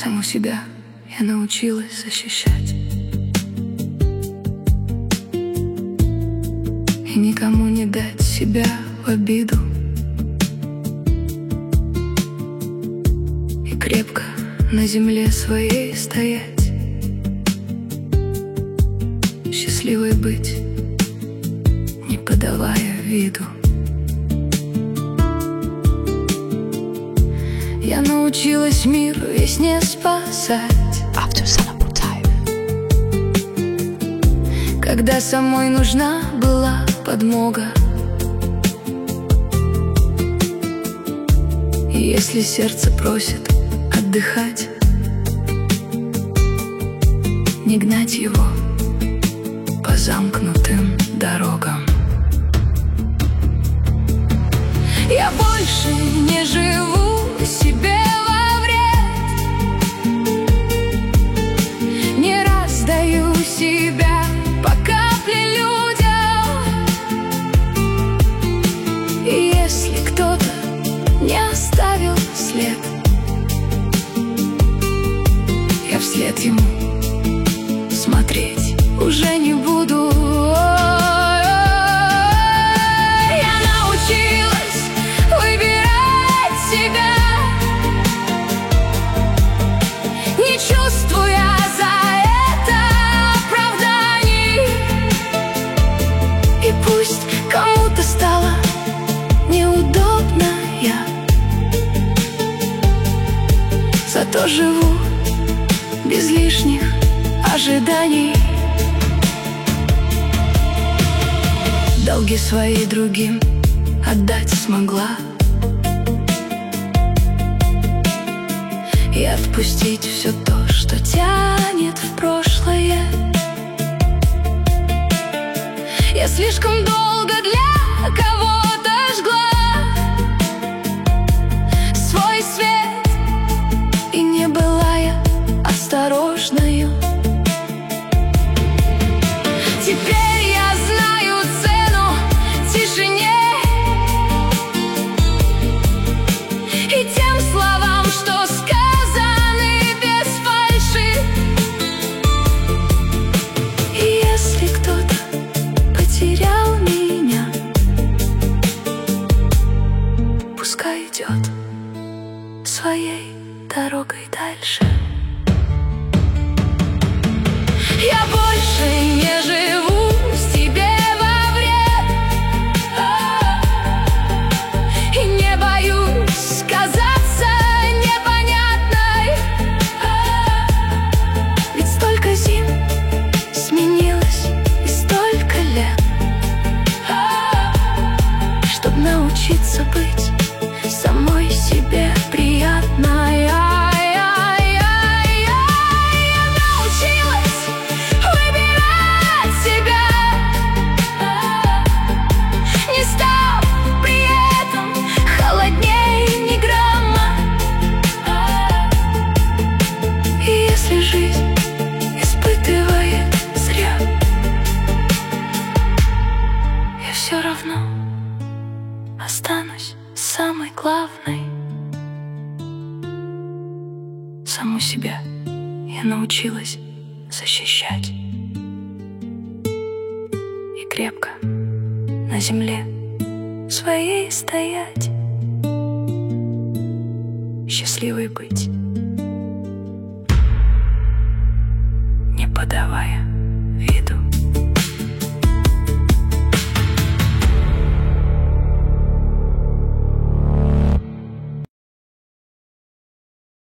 Саму себя я научилась защищать и никому не дать себя в обиду, и крепко на земле своей стоять, счастливой быть, не подавая виду. Я научилась мир весь не спасать, когда самой нужна была подмога. И если сердце просит отдыхать, не гнать его по замкнутым дорогам. Я больше не живу себе во вред, не раздаю себя по капле людям. И если кто-то не оставил след, я вслед ему смотреть уже не буду. Чувствуя за это оправданий, и пусть кому-то стало неудобно, я зато живу без лишних ожиданий. Долги свои другим отдать смогла и отпустить все то, что тянет в прошлое. Я слишком долго для кого-то жгла свой свет, и не была я осторожною. Теперь я знаю цену тишине и тем словам, что сказаны без фальши. И если кто-то потерял меня, пускай идет своей дорогой дальше. Я больше не живу себе во вред и не боюсь казаться непонятной, ведь столько зим сменилось и столько лет, чтоб научиться быть самой себе приятной. Жизнь испытывает зря, я все равно останусь самой главной. Саму себя я научилась защищать и крепко на земле своей стоять, счастливой быть, не подавая виду.